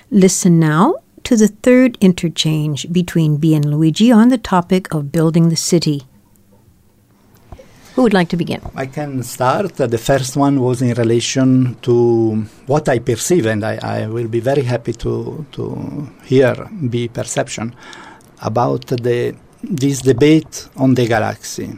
Listen now to the third interchange between Bea and Luigi on the topic of building the city. Who would like to begin? I can start. The first one was in relation to what I perceive, and I will be very happy to hear Bea's perception about this debate on the galaxy.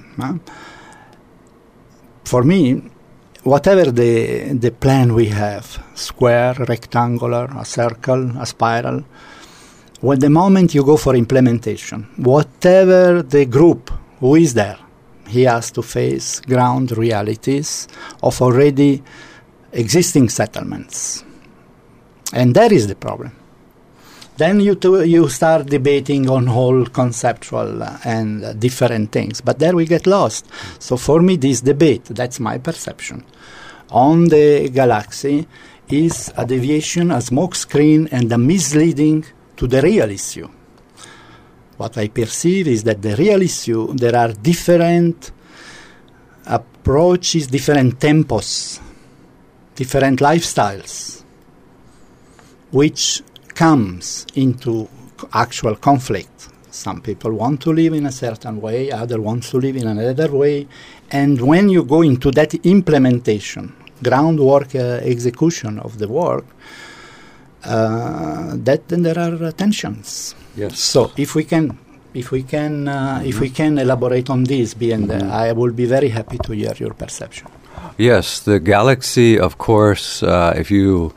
For me, whatever the plan we have, square, rectangular, a circle, a spiral, when the moment you go for implementation, whatever the group who is there, he has to face ground realities of already existing settlements. And that is the problem. Then you start debating on whole conceptual and different things. But there we get lost. So for me, this debate, that's my perception, on the galaxy is a deviation, a smokescreen, and a misleading to the real issue. What I perceive is that the real issue, there are different approaches, different tempos, different lifestyles, which comes into actual conflict. Some people want to live in a certain way, others want to live in another way. And when you go into that implementation, groundwork, execution of the work, then there are tensions. Yes. So if we can elaborate on this, I will be very happy to hear your perception. Yes, the galaxy, of course, if you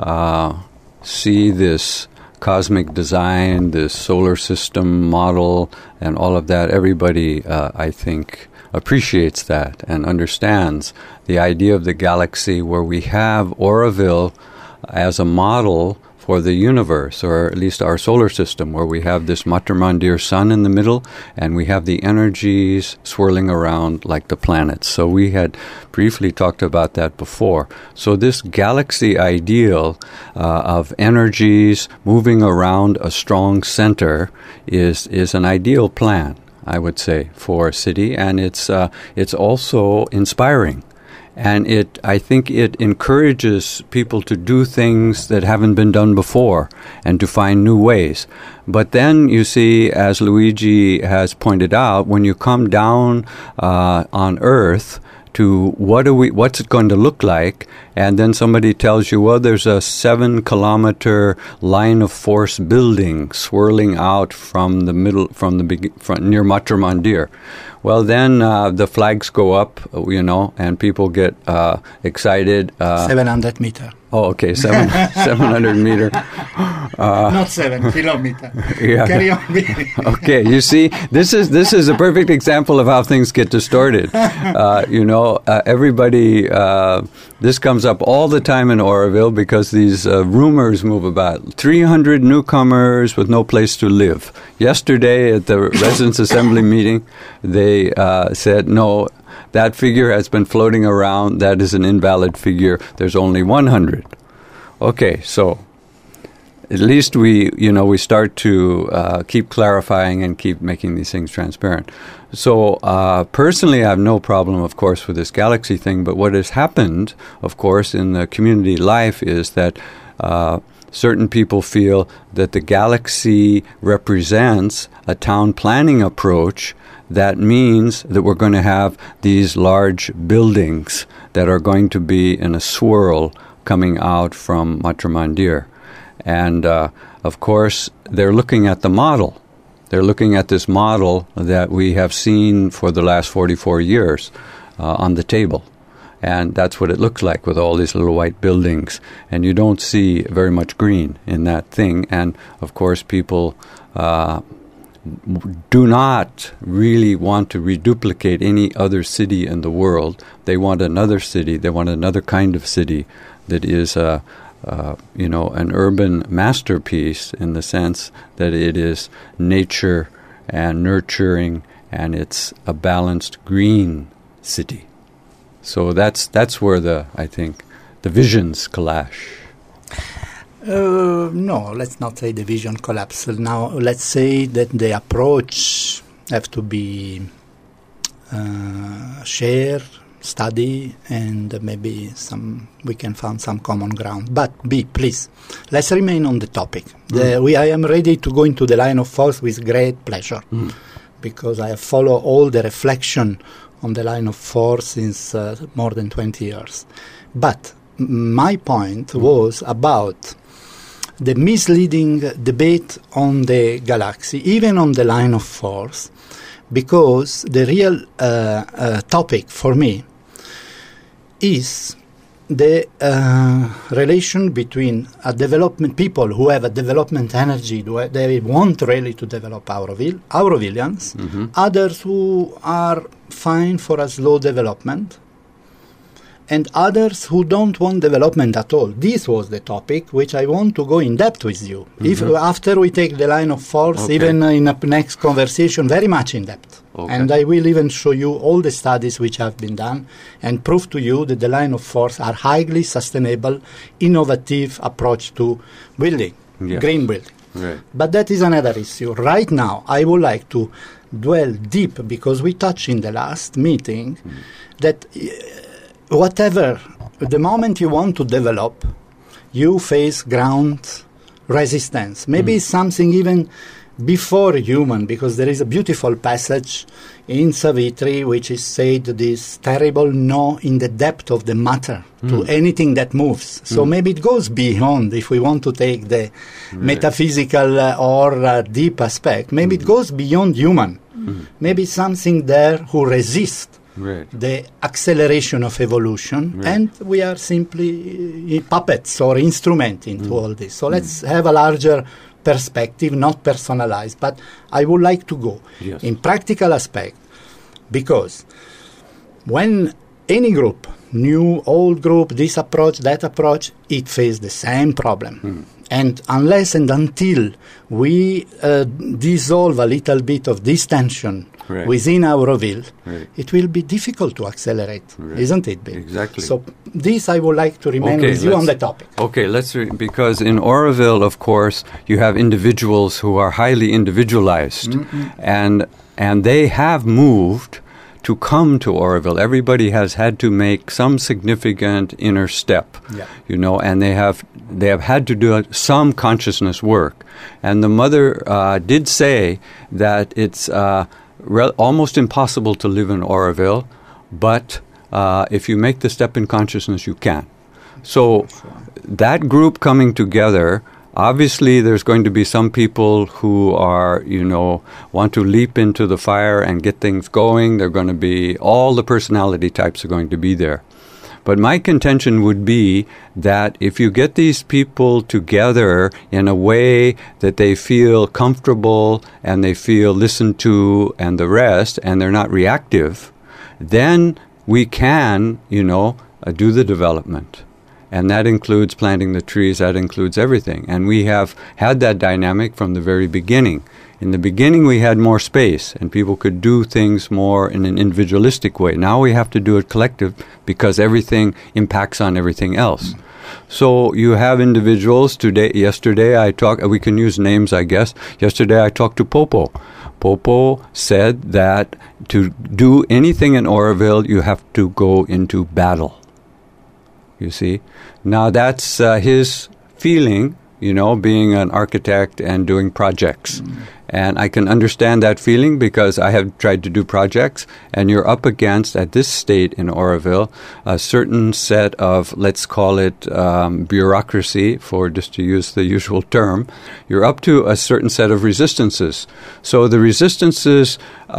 see this cosmic design, this solar system model, and all of that, everybody, I think, appreciates that and understands the idea of the galaxy where we have Oroville as a model for the universe, or at least our solar system, where we have this Matra Mandir sun in the middle, and we have the energies swirling around like the planets. So we had briefly talked about that before. So this galaxy ideal of energies moving around a strong center is an ideal plan, I would say, for a city, and it's also inspiring. And I think it encourages people to do things that haven't been done before and to find new ways. But then you see, as Luigi has pointed out, when you come down on Earth to what's it going to look like, and then somebody tells you, well, there's a 7-kilometer line of force building swirling out from the middle, from near Matra Mandir. Well, then the flags go up, and people get excited. 700 meter. Oh, okay, 700 meter. Not 7 kilometer. Yeah. Carry on. Okay, you see, this is a perfect example of how things get distorted. Everybody, this comes up all the time in Oroville because these rumors move about. 300 newcomers with no place to live. Yesterday at the Residents' Assembly meeting, they said, no, that figure has been floating around. That is an invalid figure. There's only 100. Okay, so at least we start to keep clarifying and keep making these things transparent. So personally, I have no problem, of course, with this galaxy thing. But what has happened, of course, in the community life is that certain people feel that the galaxy represents a town planning approach. That means that we're going to have these large buildings that are going to be in a swirl coming out from Matra Mandir. And, of course, they're looking at the model. They're looking at this model that we have seen for the last 44 years on the table. And that's what it looks like with all these little white buildings. And you don't see very much green in that thing. And, of course, people do not really want to reduplicate any other city in the world. They want another city. They want another kind of city that is an urban masterpiece in the sense that it is nature and nurturing, and it's a balanced green city. So that's where I think the visions clash. No, let's not say the vision collapse. Now, let's say that the approach have to be shared, study, and maybe we can find some common ground. But B, please, let's remain on the topic. I am ready to go into the line of force with great pleasure, because I have followed all the reflection on the line of force since more than 20 years. But my point was about the misleading debate on the galaxy, even on the line of force, because the real topic for me is the relation between people who have a development energy, they want really to develop Aurovilians, others who are fine for a slow development, and others who don't want development at all. This was the topic which I want to go in depth with you. If after we take the line of force, even in a next conversation, very much in depth. And I will even show you all the studies which have been done and prove to you that the line of force are highly sustainable, innovative approach to building, green building. Right. But that is another issue. Right now, I would like to dwell deep, because we touched in the last meeting that whatever, the moment you want to develop, you face ground resistance. Maybe something even before human, because there is a beautiful passage in Savitri which is said this terrible no in the depth of the matter to anything that moves. So maybe it goes beyond, if we want to take the metaphysical or deep aspect, maybe it goes beyond human. Maybe something there who resists the acceleration of evolution, and we are simply puppets or instruments into all this. So let's have a larger perspective, not personalized, but I would like to go in practical aspect, because when any group, new, old group, this approach, that approach, it faces the same problem. And unless and until we dissolve a little bit of this tension within Auroville, it will be difficult to accelerate, isn't it, Bill? Exactly. So this I would like to remain with you on the topic. Okay, because in Auroville, of course, you have individuals who are highly individualized, and they have moved to come to Auroville. Everybody has had to make some significant inner step, and they have had to do some consciousness work. And the mother did say that it's almost impossible to live in Auroville, but if you make the step in consciousness, you can. So that group coming together, obviously there's going to be some people who are, want to leap into the fire and get things going. They're going to be, all the personality types are going to be there. But my contention would be that if you get these people together in a way that they feel comfortable and they feel listened to and the rest, and they're not reactive, then we can, do the development. And that includes planting the trees, that includes everything. And we have had that dynamic from the very beginning. In the beginning, we had more space, and people could do things more in an individualistic way. Now we have to do it collective, because everything impacts on everything else. So you have individuals. Yesterday I talked, we can use names, I guess. Yesterday I talked to Popo. Popo said that to do anything in Auroville, you have to go into battle. You see? Now that's his feeling, being an architect and doing projects. And I can understand that feeling, because I have tried to do projects, and you're up against, at this state in Auroville, a certain set of, let's call it bureaucracy, just to use the usual term. You're up to a certain set of resistances. So the resistances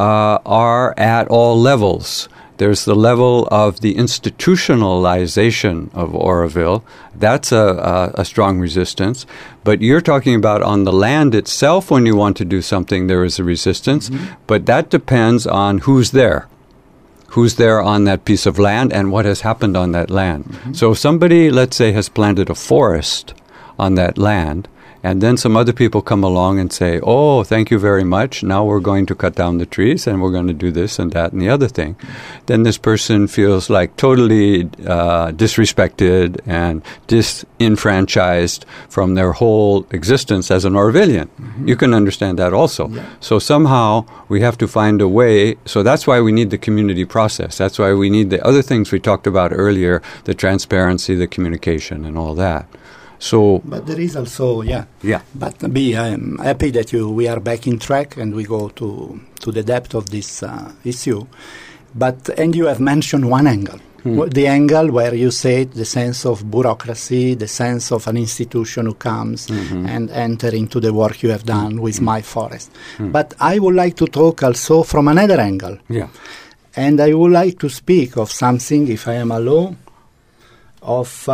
are at all levels. There's the level of the institutionalization of Auroville. That's a strong resistance. But you're talking about on the land itself, when you want to do something, there is a resistance. But that depends on who's there. Who's there on that piece of land and what has happened on that land. So if somebody, let's say, has planted a forest on that land, And then some other people come along and say, oh, thank you very much. Now we're going to cut down the trees and we're going to do this and that and the other thing. Then this person feels like totally disrespected and disenfranchised from their whole existence as an Orwellian. Mm-hmm. You can understand that also. Yeah. So somehow we have to find a way. So that's why we need the community process. That's why we need the other things we talked about earlier, the transparency, the communication, and all that. So, but there is also, yeah. But I'm happy that we are back in track and we go to the depth of this issue. And you have mentioned one angle, the angle where you say the sense of bureaucracy, the sense of an institution who comes and enter into the work you have done with My Forest. But I would like to talk also from another angle. Yeah. And I would like to speak of something, if I am allowed, of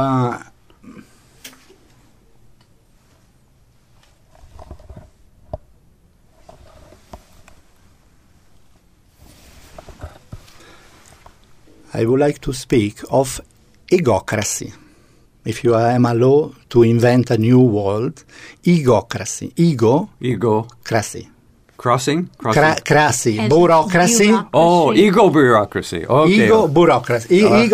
I would like to speak of egocracy. If you am allowed to invent a new word, egocracy. Ego-cracy. Crossing? Crassy. Bureaucracy. Oh, ego bureaucracy. Okay. Ego bureaucracy.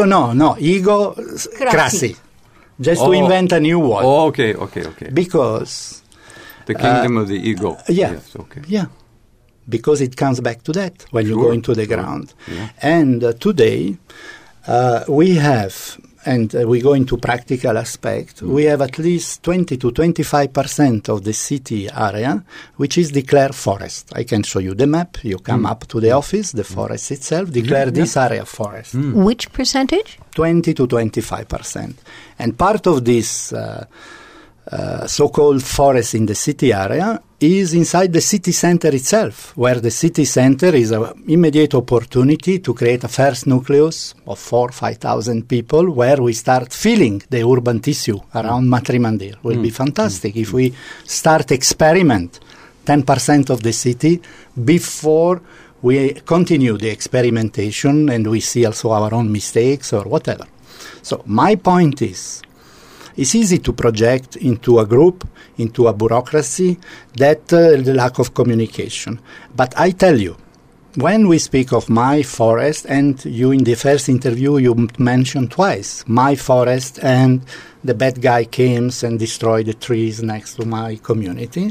Ego-cracy. Just to invent a new word. Oh, okay. Because... the kingdom of the ego. Yeah. Yes, okay. Yeah. Because it comes back to that when you go into the ground. Yeah. And today we have, and we go into practical aspect, we have at least 20 to 25% of the city area which is declared forest. I can show you the map. You come up to the office, the forest itself, declare this area forest. Which percentage? 20 to 25%. And part of this so-called forest in the city area is inside the city center itself, where the city center is an immediate opportunity to create a first nucleus of 4,000-5,000 people where we start feeling the urban tissue around Matrimandir. It will be fantastic if we start experiment 10% of the city before we continue the experimentation and we see also our own mistakes or whatever. So my point is, it's easy to project into a group, into a bureaucracy, that the lack of communication. But I tell you, when we speak of My Forest, and you in the first interview you mentioned twice, My Forest and the bad guy came and destroyed the trees next to my community,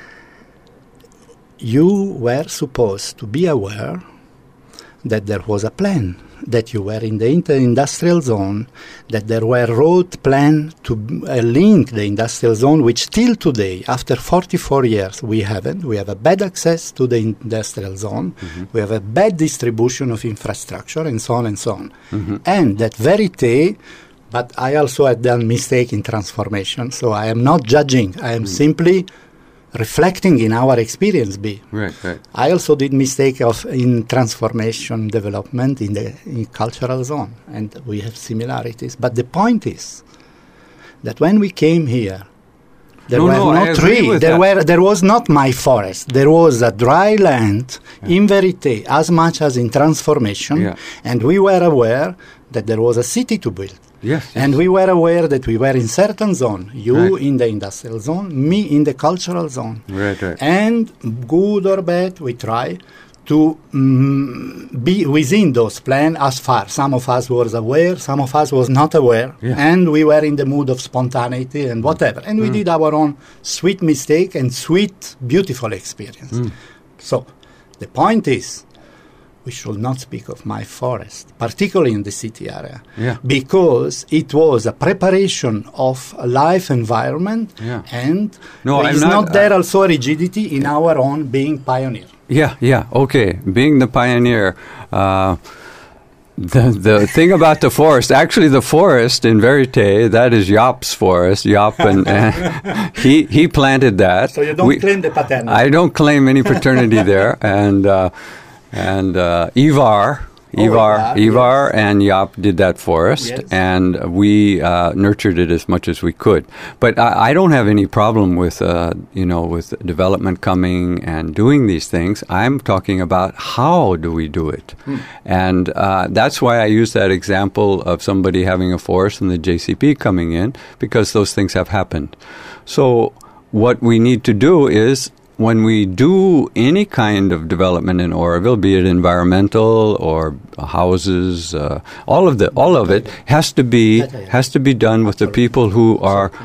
you were supposed to be aware that there was a plan, that you were in the industrial zone, that there were road plans to link the industrial zone, which till today, after 44 years, we haven't. We have a bad access to the industrial zone. We have a bad distribution of infrastructure, and so on and so on. And that verite, but I also had done mistake in transformation, so I am not judging. I am simply reflecting in our experience. Right. I also did mistake in transformation development in cultural zone, and we have similarities. But the point is that when we came here, there were no trees. There was not My Forest. There was a dry land in verite, as much as in transformation, and we were aware that there was a city to build. Yes. And we were aware that we were in certain zone, you in the industrial zone, me in the cultural zone. Right. And good or bad, we try to be within those plans as far. Some of us was aware, some of us was not aware, and we were in the mood of spontaneity and whatever. And we did our own sweet mistake and sweet, beautiful experience. So the point is, we should not speak of My Forest, particularly in the city area, because it was a preparation of a life environment, and there is not there also a rigidity in our own being pioneer. Okay. Being the pioneer, the thing about the forest, actually the forest in verite, that is Jaap's forest. Jaap, and he planted that. So you don't claim the paternity. I don't claim any paternity there, and Ivar and Jaap did that for us, and we nurtured it as much as we could. But I don't have any problem with with development coming and doing these things. I'm talking about how do we do it, and that's why I use that example of somebody having a forest and the JCP coming in, because those things have happened. So what we need to do is, when we do any kind of development in Oroville, be it environmental or houses, all of it has to be done with the people who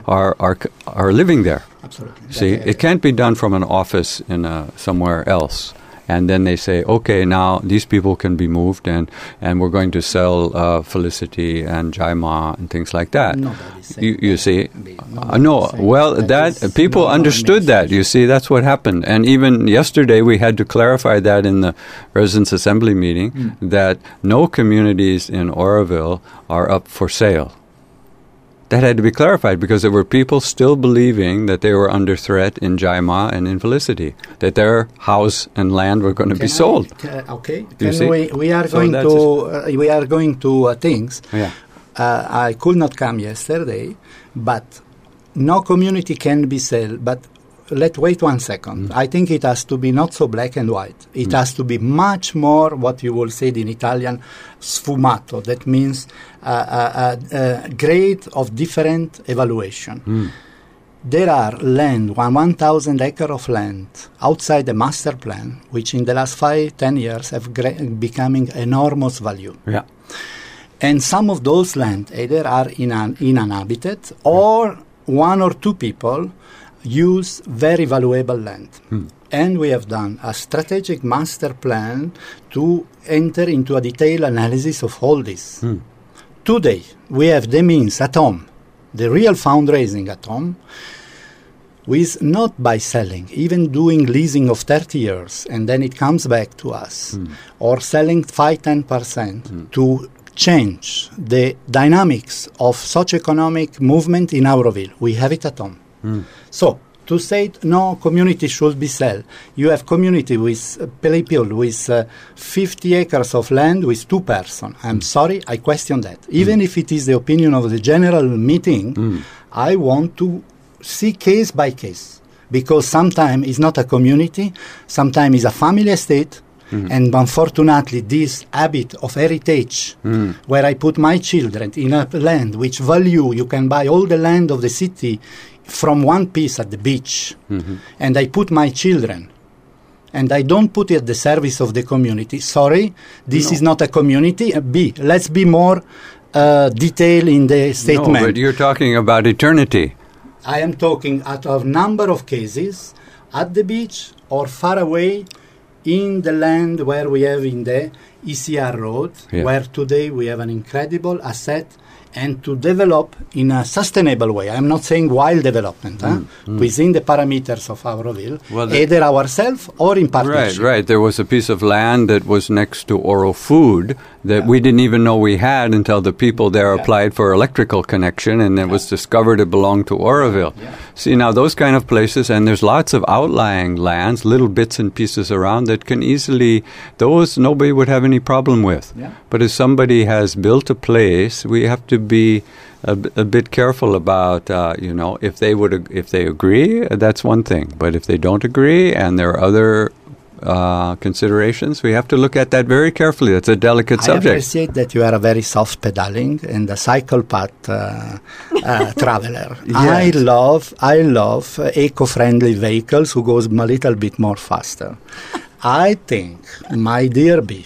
are living there. Absolutely. See, it can't be done from an office in somewhere else. And then they say, okay, now these people can be moved, and we're going to sell Felicity and Jaima and things like that. You see, no. Well, that people understood that. You see, that's what happened. And even yesterday, we had to clarify that in the Residents' Assembly meeting that no communities in Oroville are up for sale. That had to be clarified because there were people still believing that they were under threat in Jaima and in Felicity, that their house and land were going to be sold. Okay. We are going to things. Yeah. I could not come yesterday, but no community can be sold. But let's wait 1 second. I think it has to be not so black and white. It has to be much more what you will say in Italian, sfumato. That means a grade of different evaluation. There are land, 1,000 acres of land outside the master plan, which in the last 5-10 years have becoming enormous value. Yeah. And some of those land either are uninhabited or one or two people use very valuable land. And we have done a strategic master plan to enter into a detailed analysis of all this. Today, we have the means at home, the real fundraising at home, with not by selling, even doing leasing of 30 years, and then it comes back to us, or selling 5-10% to change the dynamics of socio-economic movement in Auroville. We have it at home. So, to say no community should be sold, you have community with people with 50 acres of land with 2 persons. I'm sorry, I question that. Even if it is the opinion of the general meeting, I want to see case by case. Because sometimes it's not a community, sometimes it's a family estate, and unfortunately this habit of heritage, where I put my children in a land which value, you can buy all the land of the city from one piece at the beach, and I put my children, and I don't put it at the service of the community. Sorry, this is not a community. Let's be more detailed in the statement. No, but you're talking about eternity. I am talking at a number of cases at the beach or far away in the land where we have in the ECR road, where today we have an incredible asset, and to develop in a sustainable way. I'm not saying wild development, within the parameters of Auroville, either ourselves or in partnership. Right. There was a piece of land that was next to Oro Food that we didn't even know we had until the people there applied for electrical connection, and it was discovered it belonged to Oroville. See, now those kind of places, and there's lots of outlying lands, little bits and pieces around that can easily, those nobody would have any problem with. But if somebody has built a place, we have to be a bit careful about, if they agree, that's one thing. But if they don't agree and there are other considerations, we have to look at that very carefully. It's a delicate subject. I appreciate that you are a very soft pedaling and a cycle path traveler. I love eco-friendly vehicles who goes a little bit more faster. I think, my dear B,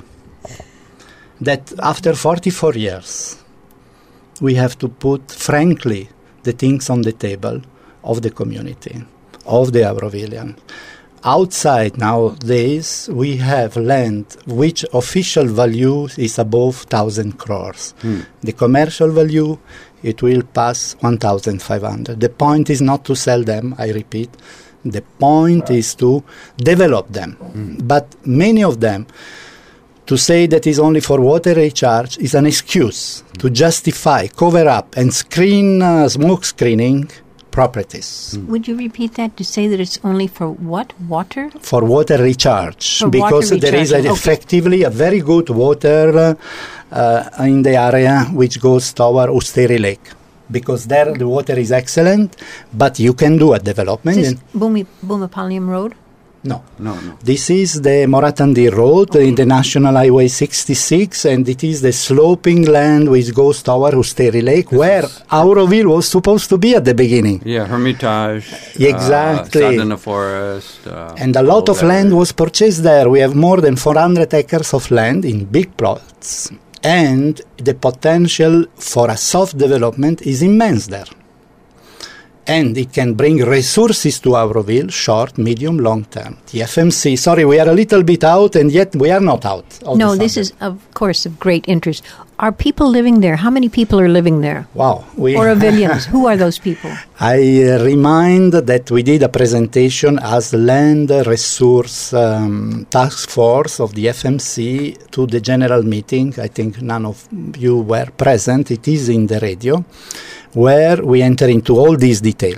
that after 44 years, we have to put, frankly, the things on the table of the community, of the Aurovillian. Outside nowadays, we have land which official value is above 1,000 crores. The commercial value, it will pass 1,500. The point is not to sell them, I repeat. The point is to develop them. But many of them, to say that is only for water recharge is an excuse to justify, cover up, and screen smoke screening properties. Would you repeat that to say that it's only for what? Water? For water recharge. For because water there is recharge. effectively a very good water in the area which goes toward Usteri Lake. Because there the water is excellent, but you can do a development. Is this Bumipalium Road? No. No. This is the Moratandi Road in the National Highway 66, and it is the sloping land which goes toward Usteri Lake, where Auroville was supposed to be at the beginning. Yeah, Hermitage. Exactly. Sardana Forest. And a lot of land was purchased there. We have more than 400 acres of land in big plots. And the potential for a soft development is immense there. And it can bring resources to Auroville, short, medium, long term. The FMC, sorry, we are a little bit out, and yet we are not out. No, this is, of course, of great interest. Are people living there? How many people are living there? Wow. Aurovillians, who are those people? I remind that we did a presentation as Land Resource Task Force of the FMC to the general meeting. I think none of you were present. It is in the radio, where we enter into all this detail.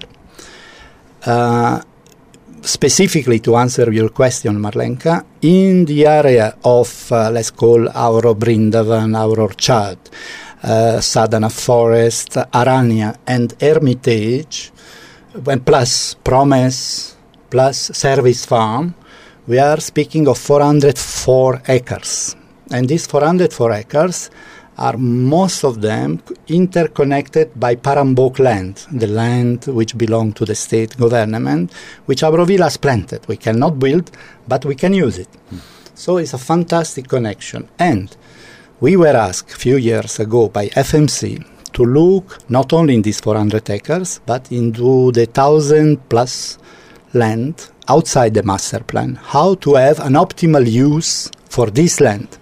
Specifically to answer your question, Marlenka, in the area of, let's call Auro Brindavan, Auro Orchard, Sadhana Forest, Aranya, and Hermitage, plus Promise, plus Service Farm, we are speaking of 404 acres. And these 404 acres are most of them interconnected by Parambok land, the land which belongs to the state government, which Auroville has planted. We cannot build, but we can use it. So it's a fantastic connection. And we were asked a few years ago by FMC to look not only in these 400 acres, but into the 1,000 plus land outside the master plan, how to have an optimal use for this land.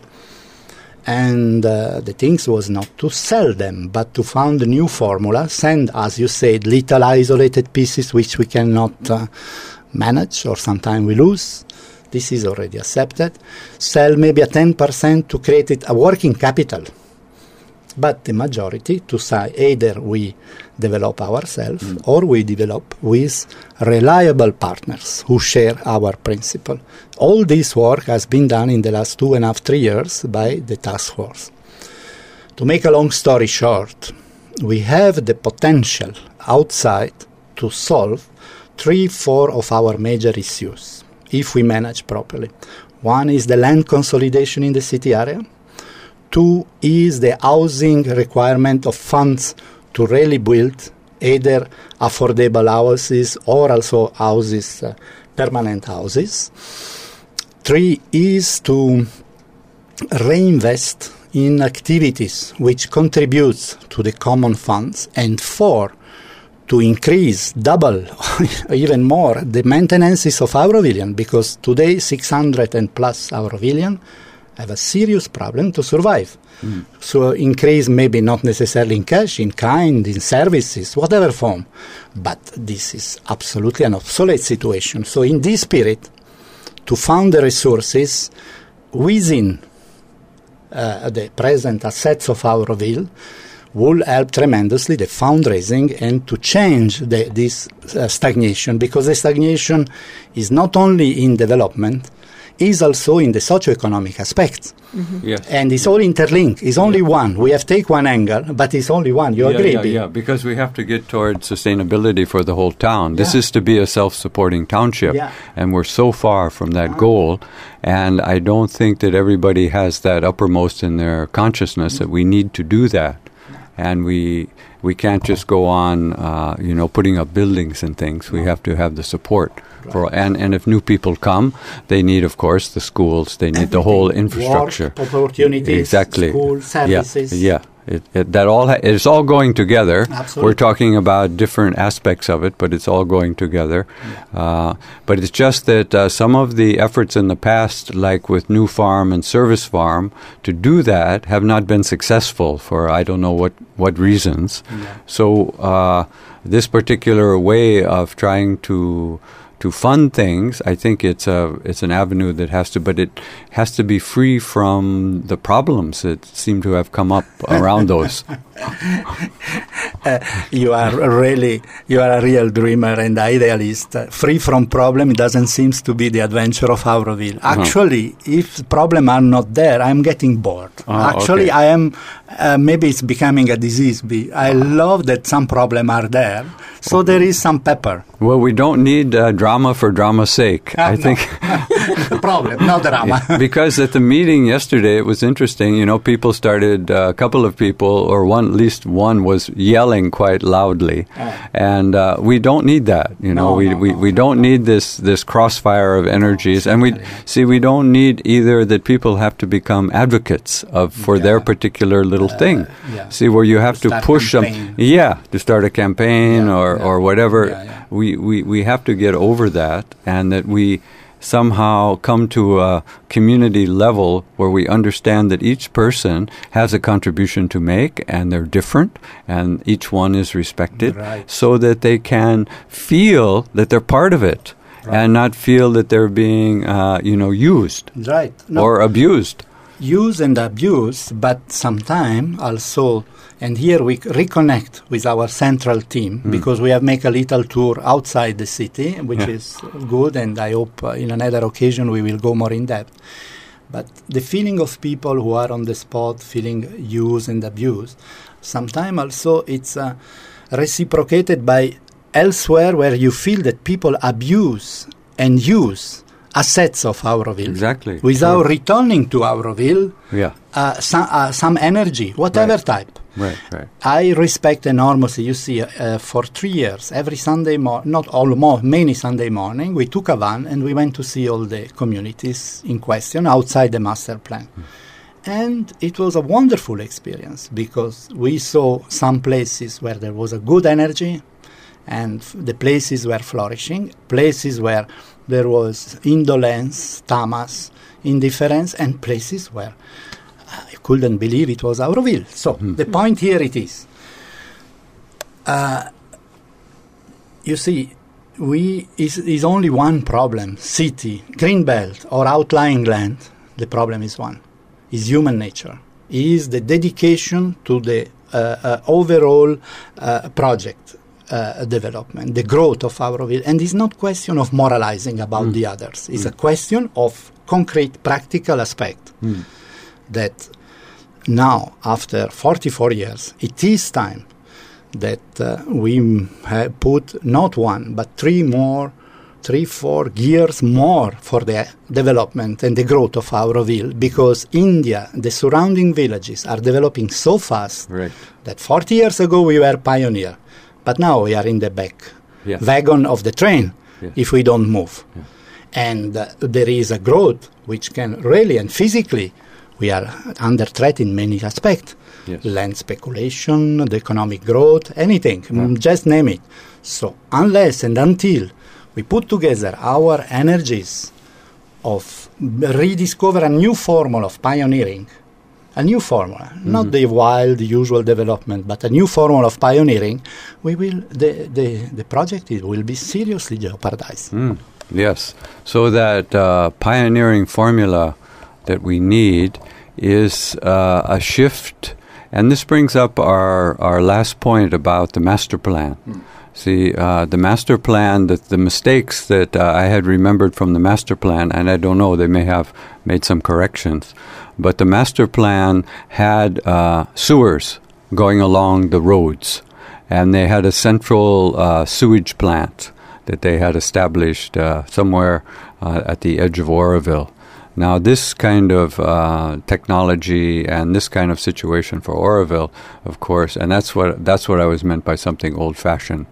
And the things was not to sell them, but to find new formulas and, as you said, little isolated pieces which we cannot manage or sometimes we lose. This is already accepted. Sell maybe a 10% to create it a working capital. But the majority to say either we develop ourselves or we develop with reliable partners who share our principle. All this work has been done in the last 2.5, 3 years by the task force. To make a long story short, we have the potential outside to solve 3-4 of our major issues if we manage properly. One is the land consolidation in the city area. 2 is the housing requirement of funds to really build either affordable houses or also houses, permanent houses. 3 is to reinvest in activities which contributes to the common funds. And 4, to increase, double, even more, the maintenances of Aurovillian, because today 600 and plus Aurovillian have a serious problem to survive. So increase maybe not necessarily in cash, in kind, in services, whatever form. But this is absolutely an obsolete situation. So in this spirit, to find the resources within the present assets of Auroville will help tremendously the fundraising and to change this stagnation, because the stagnation is not only in development, is also in the socio-economic aspects. Yes. And it's all interlinked. It's only one. We have take one angle, but it's only one. You agree? Yeah, because we have to get towards sustainability for the whole town. This is to be a self-supporting township, and we're so far from that goal, and I don't think that everybody has that uppermost in their consciousness that we need to do that. And we can't just go on, putting up buildings and things. We have to have the support. And if new people come, they need, of course, the schools. They need the whole infrastructure. Work, opportunities, exactly. School, services. Yeah. It's all going together. Absolutely. We're talking about different aspects of it, but it's all going together. But it's just that some of the efforts in the past, like with New Farm and Service Farm, to do that have not been successful for I don't know what reasons. Yeah. So this particular way of trying to fund things, I think it's an avenue that has to be free from the problems that seem to have come up around those. You are a real dreamer and idealist. Free from problem doesn't seem to be the adventure of Auroville. Actually, if problems are not there, I'm getting bored. Okay. I am, maybe it's becoming a disease. I love that some problems are there. So there is some pepper. Well, we don't need drama for drama's sake. I think The problem, no drama. because at the meeting yesterday, it was interesting. You know, people started. A couple of people, or at least one, was yelling quite loudly, and we don't need that. You know, we don't need this crossfire of energies, and we don't need either that people have to become advocates for their particular little thing. See, where you have to push them, to start a campaign or whatever. We have to get over that, and that we somehow come to a community level where we understand that each person has a contribution to make, and they're different, and each one is respected, so that they can feel that they're part of it, and not feel that they're being, used or abused. Use and abuse, but sometimes also, and here we reconnect with our central team, because we have made a little tour outside the city, which is good, and I hope in another occasion we will go more in depth. But the feeling of people who are on the spot feeling used and abused, sometimes also it's reciprocated by elsewhere, where you feel that people abuse and use assets of Auroville, without returning to Auroville some energy, whatever type. I respect enormously. You see, for 3 years, every Sunday many Sunday morning, we took a van and we went to see all the communities in question outside the master plan. And it was a wonderful experience, because we saw some places where there was a good energy, and the places were flourishing, places where there was indolence, tamas, indifference, and places where I couldn't believe it was Auroville. So the point here it is, you see, is only one problem: city, green belt, or outlying land. The problem is one: is human nature, is the dedication to the overall project. Development, the growth of Auroville, and it's not question of moralizing about the others. It's a question of concrete, practical aspect. That now, after 44 years, it is time that we have put not one, but 3-4 years more for the development and the growth of Auroville, because India, the surrounding villages, are developing so fast that 40 years ago we were pioneer. But now we are in the back wagon of the train if we don't move. And there is a growth which can really, and physically, we are under threat in many aspects. Land speculation, the economic growth, anything, just name it. So unless and until we put together our energies of rediscover a new formula of pioneering, a new formula, not the wild, usual development, but a new formula of pioneering, we will the project will be seriously jeopardized. Yes. So that pioneering formula that we need is a shift, and this brings up our last point about the master plan. See, the master plan, the mistakes that I had remembered from the master plan, and I don't know, they may have made some corrections, but the master plan had sewers going along the roads, and they had a central sewage plant that they had established somewhere at the edge of Oroville. Now, this kind of technology and this kind of situation for Oroville, of course, and that's what I was meant by something old-fashioned.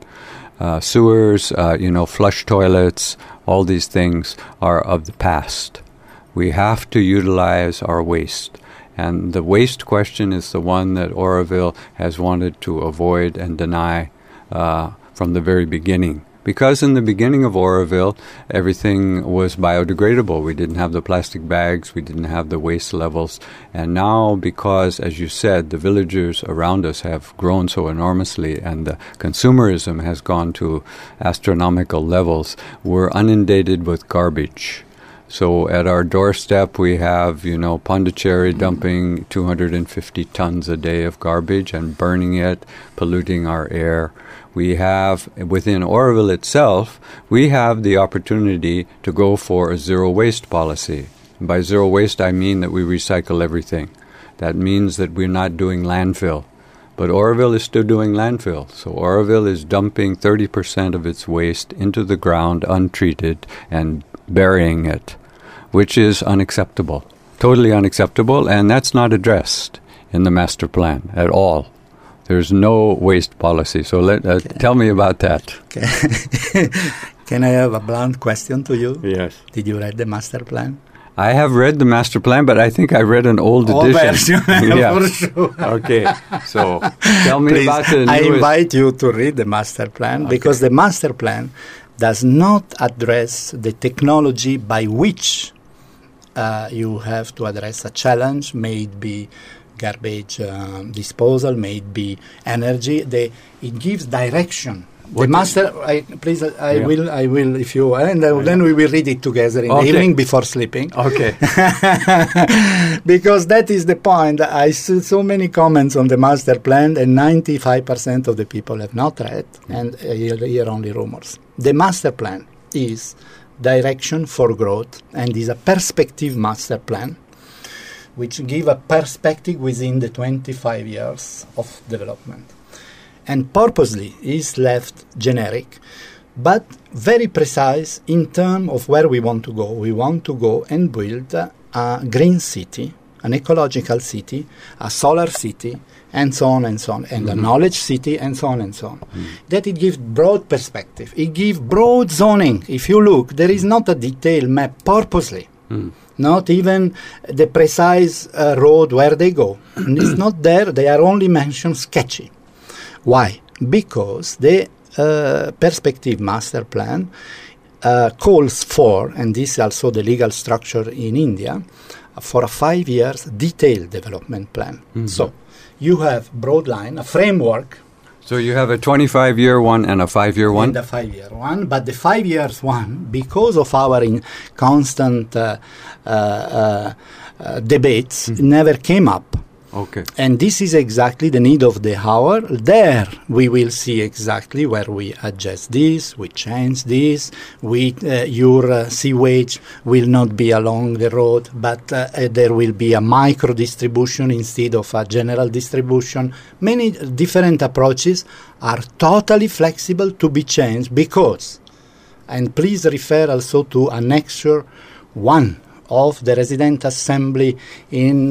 Sewers, flush toilets, all these things are of the past. We have to utilize our waste. And the waste question is the one that Oroville has wanted to avoid and deny from the very beginning. Because in the beginning of Oroville, everything was biodegradable. We didn't have the plastic bags, we didn't have the waste levels. And now, because, as you said, the villagers around us have grown so enormously and the consumerism has gone to astronomical levels, we're inundated with garbage. So at our doorstep, we have, Pondicherry dumping 250 tons a day of garbage and burning it, polluting our air. We have, within Oroville itself, we have the opportunity to go for a zero-waste policy. And by zero waste, I mean that we recycle everything. That means that we're not doing landfill. But Oroville is still doing landfill. So Oroville is dumping 30% of its waste into the ground untreated and burying it, which is unacceptable, totally unacceptable, and that's not addressed in the master plan at all. There's no waste policy. So tell me about that. Okay. Can I have a blunt question to you? Yes. Did you read the master plan? I have read the master plan, but I think I read an old edition. Version, yeah. for sure. Okay. So tell me Please, about the newest. I invite you to read the master plan, because the master plan does not address the technology by which you have to address a challenge, may it be garbage disposal, may it be energy. It gives direction. The master, I will, if you, and then we will read it together in the evening before sleeping. Okay. Because that is the point. I see so many comments on the master plan, and 95% of the people have not read, and hear only rumors. The master plan is direction for growth, and is a perspective master plan, which give a perspective within the 25 years of development. And purposely is left generic, but very precise in terms of where we want to go. We want to go and build a green city, an ecological city, a solar city, and so on and so on, and a knowledge city, and so on and so on. That it gives broad perspective. It gives broad zoning. If you look, there is not a detailed map purposely. Not even the precise road where they go. And it's not there. They are only mentioned sketchy. Why? Because the perspective master plan calls for, and this is also the legal structure in India, for a 5 years detailed development plan. So you have broad line, a framework. So you have a 25-year one and a 5-year one? And a 5-year one, but the 5 years one, because of our constant debates, never came up. Okay. And this is exactly the need of the hour. There we will see exactly where we adjust this, we change this, your sewage will not be along the road, but there will be a micro distribution instead of a general distribution. Many different approaches are totally flexible to be changed because, and please refer also to Annexure 1 of the Resident Assembly in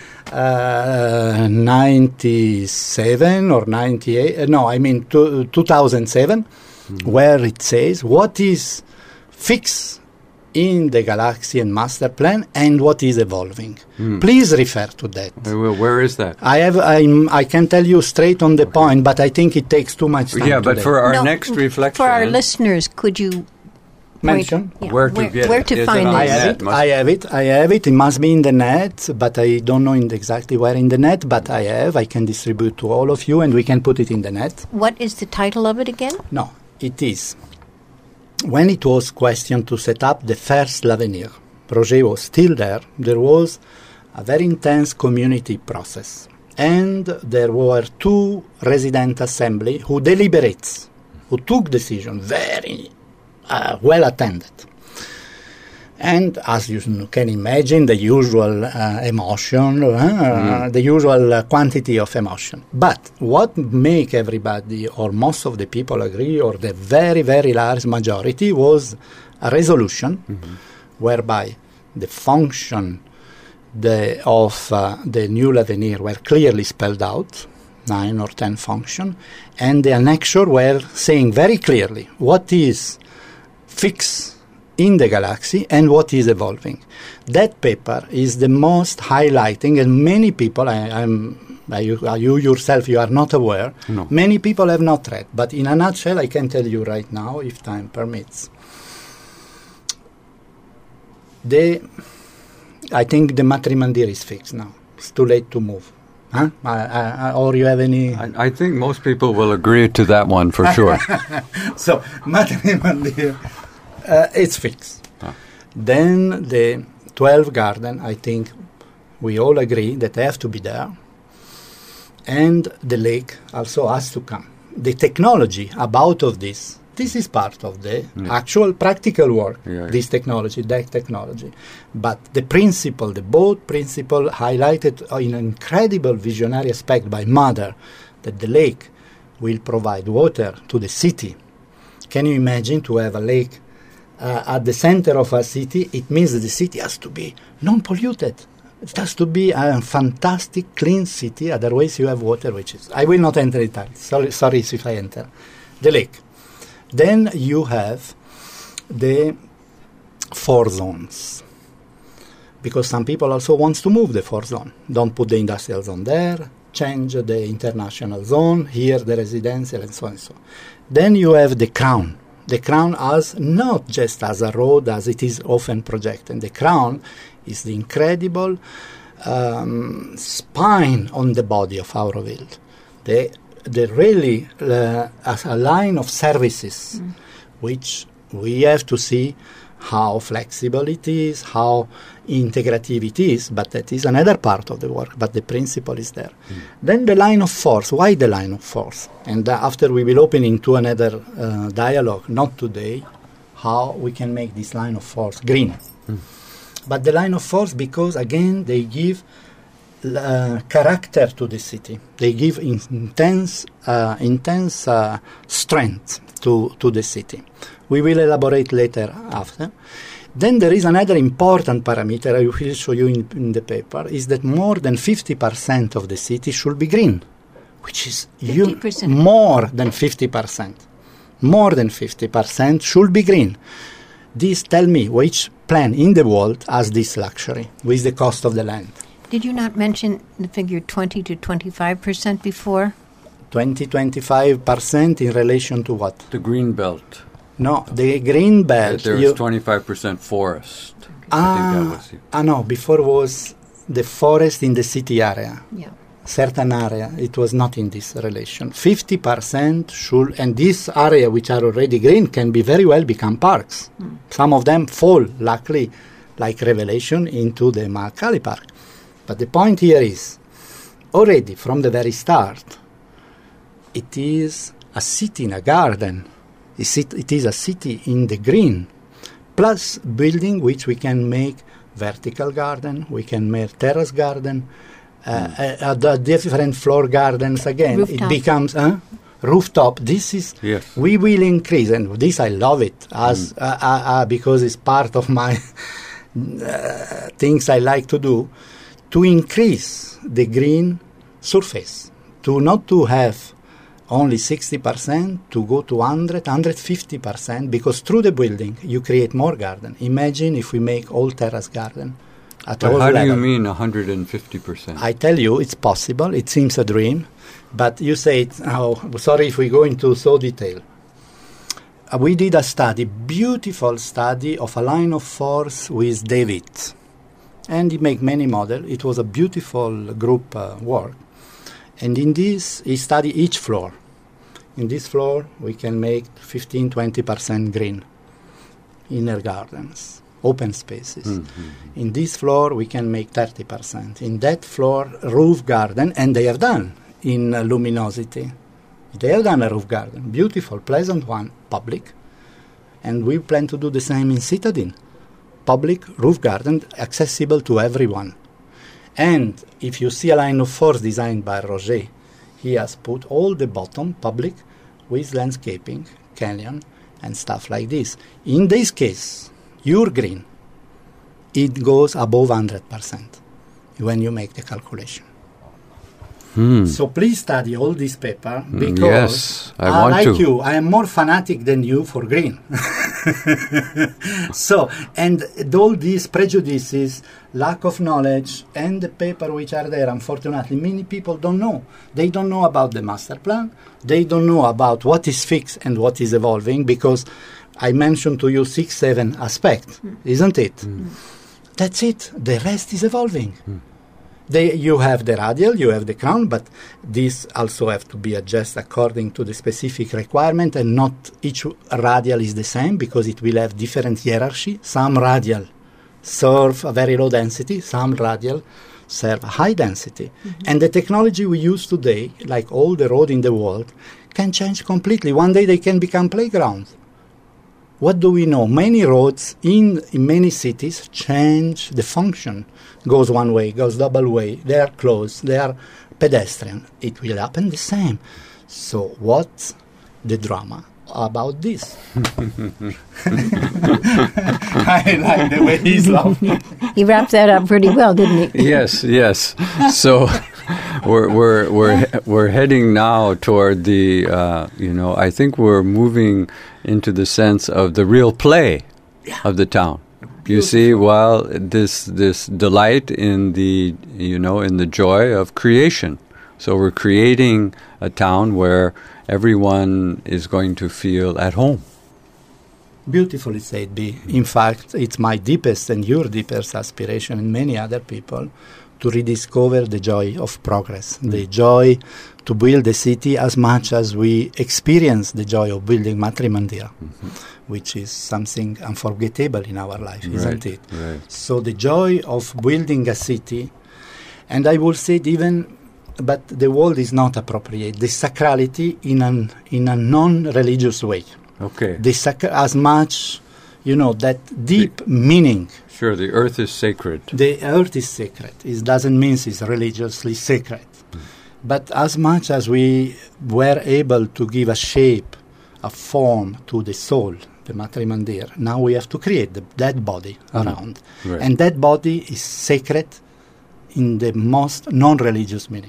97 or 98, 2007, where it says what is fixed in the Galaxian Master Plan and what is evolving. Please refer to that. Where is that? I can tell you straight on the point, but I think it takes too much time. Yeah, but today. for our next reflection... For our listeners, could you... mention where to find it? I have it. It must be in the net, but I don't know exactly where in the net, but I can distribute to all of you, and we can put it in the net. What is the title of it again? No, it is, when it was questioned to set up the first L'Avenir, Roger was still there was a very intense community process, and there were 2 resident assembly who deliberates, who took decision very well attended. And as you can imagine, the usual emotion, the usual quantity of emotion. But what make everybody, or most of the people agree, or the very, very large majority, was a resolution whereby the function of the new L'Avenir were clearly spelled out, 9 or 10 function, and the annexure were saying very clearly what is fixed in the galaxy and what is evolving. That paper is the most highlighting, and many people, you yourself, you are not aware, no. Many people have not read, but in a nutshell, I can tell you right now, if time permits. I think the Matrimandir is fixed now. It's too late to move. Huh? Or you have any... I think most people will agree to that one for sure. So, Matrimandir, it's fixed. Then the 12 garden, I think we all agree that they have to be there. And the lake also has to come. The technology about of this is part of the actual practical work, this technology, that technology. But the principle, the boat principle highlighted in an incredible visionary aspect by Mother, that the lake will provide water to the city. Can you imagine to have a lake at the center of a city? It means that the city has to be non-polluted. It has to be a fantastic, clean city. Otherwise, you have water, which is... I will not enter it. Sorry if I enter. The lake. Then you have the 4 zones. Because some people also want to move the 4 zone. Don't put the industrial zone there. Change the international zone. Here, the residential, and so on and so on. Then you have the crown. The crown as not just as a road as it is often projected. The crown is the incredible spine on the body of Auroville. The really as a line of services, which we have to see how flexible it is, how integrative it is, but that is another part of the work, but the principle is there. Then the line of force. Why the line of force? And after we will open into another dialogue, not today, how we can make this line of force green. But the line of force, because again, they give character to the city. They give intense strength to the city. We will elaborate later after. Then there is another important parameter I will show you in the paper, is that more than 50% of the city should be green, which is more than 50%. More than 50% should be green. This tell me which plan in the world has this luxury with the cost of the land. Did you not mention the figure 20 to 25% before? 20-25% in relation to what? The green belt. No, the green belt. There's 25% forest. I think that was no, before was the forest in the city area. Yeah. Certain area, it was not in this relation. 50% should, and this area which are already green can be very well become parks. Some of them fall, luckily, like Revelation, into the Mahakali Park. But the point here is, already from the very start, it is a city in a garden. It is a city in the green, plus building which we can make vertical garden, we can make terrace garden, the different floor gardens again. Rooftop. It becomes rooftop. This is, we will increase, and this I love it as because it's part of my things I like to do, to increase the green surface, not to have only 60%, to go to 100, 150%, because through the building you create more garden. Imagine if we make all terrace garden at all How level. do you mean 150%? I tell you, it's possible. It seems a dream, but you say, sorry if we go into so detail. We did a study, beautiful study of a line of force with David, and he made many models. It was a beautiful group work. And in this, he studied each floor. In this floor, we can make 15-20% green, inner gardens, open spaces. In this floor, we can make 30%. In that floor, roof garden, and they have done in luminosity. They have done a roof garden, beautiful, pleasant one, public. And we plan to do the same in Citadine. Public roof garden, accessible to everyone. And if you see a line of force designed by Roger, he has put all the bottom public with landscaping, canyon, and stuff like this. In this case, your green, it goes above 100% when you make the calculation. So please study all this paper, because yes, I want like to. you, I am more fanatic than you for green. So, and all these prejudices, lack of knowledge, and the paper which are there, unfortunately, many people don't know. They don't know about the master plan. They don't know about what is fixed and what is evolving, because I mentioned to you 6-7 aspects, isn't it? That's it. The rest is evolving. You have the radial, you have the crown, but these also have to be adjusted according to the specific requirement, and not each radial is the same, because it will have different hierarchy. Some radial serve a very low density, some radial serve a high density. And the technology we use today, like all the road in the world, can change completely. One day they can become playgrounds. What do we know? Many roads in many cities change the function. Goes one way, goes double way. They are closed. They are pedestrian, it will happen the same. So what's the drama about this? I like the way he's laughing. He wrapped that up pretty well, didn't he? Yes. So we're heading now toward the I think we're moving into the sense of the real play of the town. You see, while this delight in the in the joy of creation. So we're creating a town where everyone is going to feel at home. Beautifully said, B. In fact, it's my deepest and your deepest aspiration and many other people to rediscover the joy of progress, the joy to build a city as much as we experience the joy of building Matre Mandira, which is something unforgettable in our life, isn't it? Right. So the joy of building a city, and I will say it even, but the word is not appropriate, the sacrality in a non-religious way. Okay. As much, that deep meaning. Sure, the earth is sacred. The earth is sacred. It doesn't mean it's religiously sacred. But as much as we were able to give a shape, a form to the soul, the Matre Mandira, now we have to create that body around. Right. And that body is sacred in the most non-religious meaning.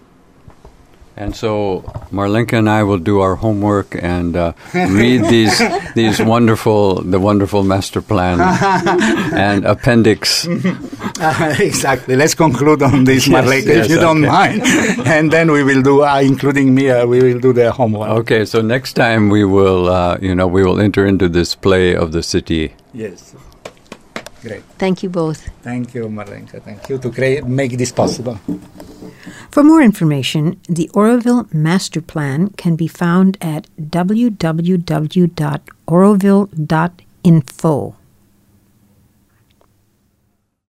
And so Marlenka and I will do our homework and read the wonderful master plan and appendix. Exactly. Let's conclude on this, Marlenka, if you don't mind. And then we will do, including me, we will do the homework. Okay. So next time we will, we will enter into this play of the city. Yes. Great. Thank you both. Thank you, Marlenka. Thank you to make this possible. For more information, the Oroville Master Plan can be found at www.oroville.info.